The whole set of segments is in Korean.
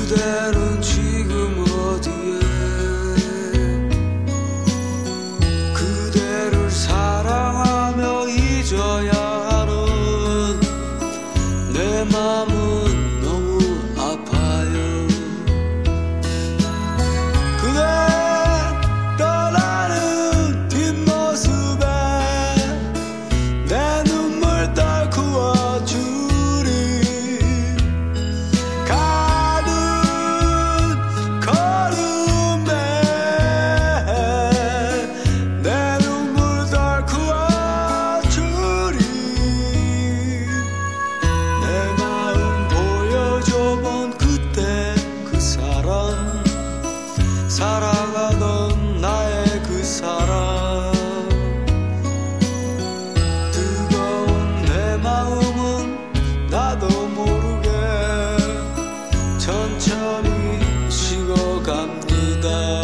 그대는 지금 어디에 그대를 사랑하며 잊어야 하는 내 맘은 너무 아파요. 그대 떠나는 뒷모습에 내 눈물 닦고 줄이 가는 걸음에 내 눈물 닦고 줄이 내 마음 보여줘본 그때 그 사람 살아가던 나의 그 사람 뜨거운 내 마음은 나도 모르게 천천히 식어갑니다.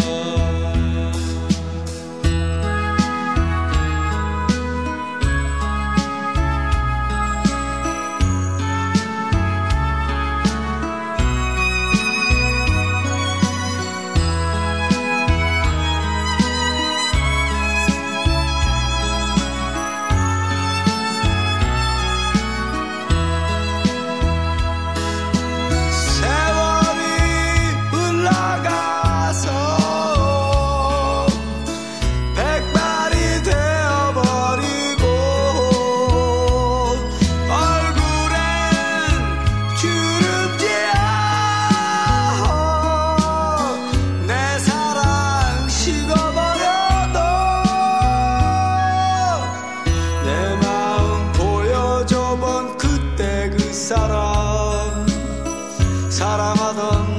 세월이 흘러가서 백발이 되어버리고 얼굴엔 주름지어 내 사랑 식어버려도 내 마음 보여줘본 그때 그 사람 사랑하던